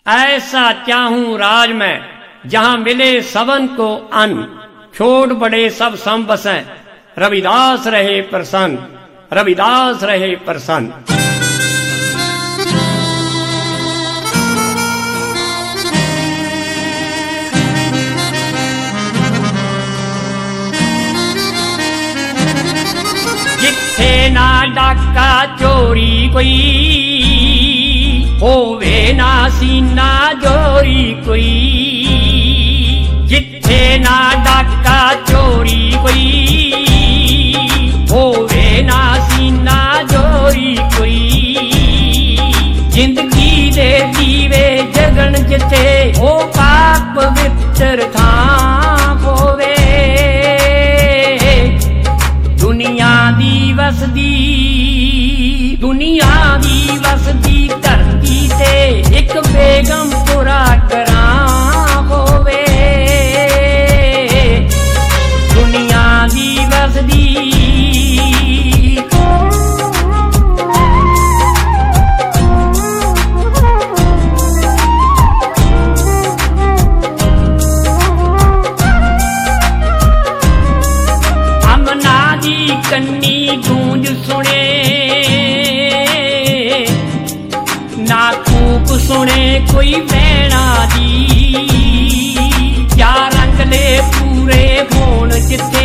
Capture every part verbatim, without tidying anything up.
ऐसा चाहूं राज में जहां मिले सबन को अन्न, छोट बड़े सब सम बसें, रविदास रहे प्रसन्न, रविदास रहे प्रसन्न। जिथे ना डाका चोरी कोई, होवे ना सीना जोरी कोई। जिथे ना डाका चोरी कोई, होवे ना सीना जोरी कोई। जिंदगी दे दीवे जगन जिथे, हो पाक पवित्र थां होवे। दुनिया दी वसदी, दुनिया दी वसदी धरती ते एक बेगमपुरा करां होवे। दुनिया दी वसदी, अमना दी कन्नी गूंज सुने, ना कूक सुने कोई भैणा दी। या रंगले पूरे होण जिथे,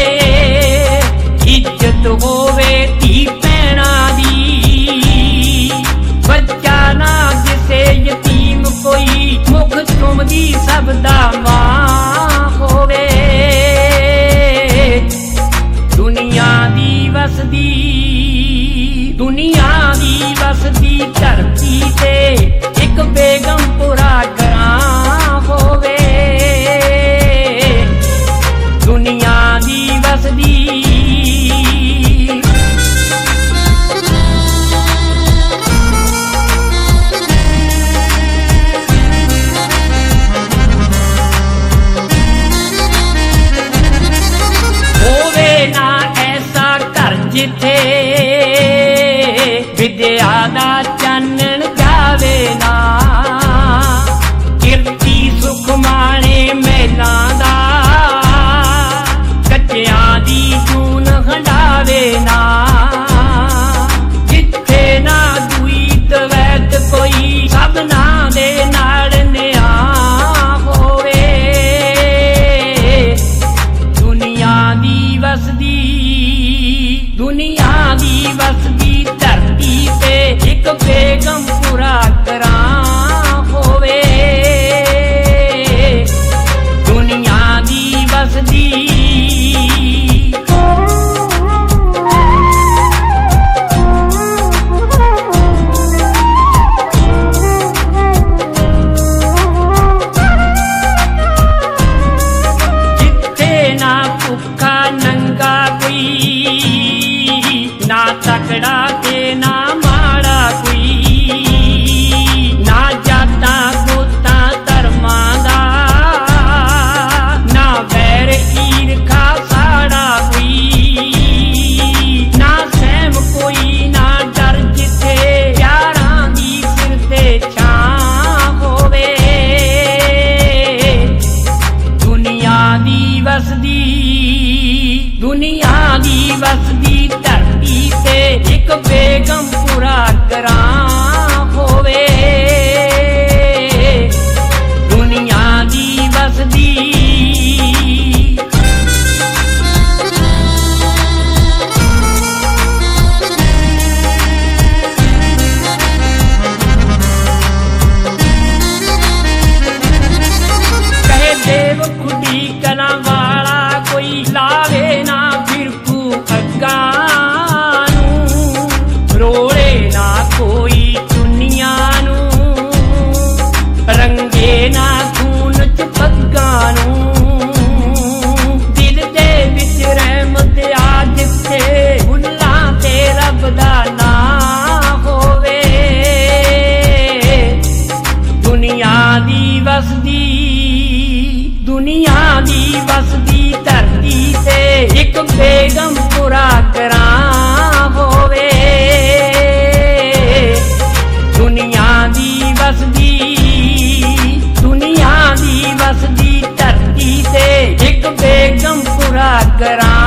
इज्जत होवे धी भैणा दी। बच्चा ना जिसे यतीम कोई, मुख चुमदी सबदा मां होवे। दुनिया दी वसदी, दुनिया दी वसदी धरती ते एक बेगमपुरा करां होवे। दुनिया दी वसदी, होवे ना ऐसा घर जिथे, विद्या दा चानण जावे ना। कीर्ति सुख माणे महलां दा, कच्चियां दी जून हंडावे ना। जिथे ना दुई दवैत कोई, सबना दे नाल निआं होवे। दुनिया दी वसदी, दुनिया दी वसदी धरती ते एक बेगमपुरा करां होवे। दुनिया दी वसदी, जिथे ना भुखा नंगा कोई, ना तकड़ा ते ना माड़ा कोई। ना जाता गोता धर्मां दा, ना वैर ईरखा साड़ा कोई। ना सहम कोई ना डर जिथे, प्यारां दी सिर ते छां होवे। दुनिया दी वसदी, दुनिया दी वसदी धरती ते एक बेगमपुरा करां होवे। दुनिया दी वसदी, कहे देव खुदी कला वाला कोई, लावे ना फिरकू अग्गा नूं। रोले ना कोई दुनिया नूं, रंगे ना खून च पग्गां नूं। दिल दे विच रहमत आ जिथे, भुल्लां ते रब दा नां होवे। दुनिया दी वसदी, दुनिया दी वसदी धरती ते एक बेगमपुरा करां होवे। दुनिया दी वसदी, बेगमपुरा ग्राम।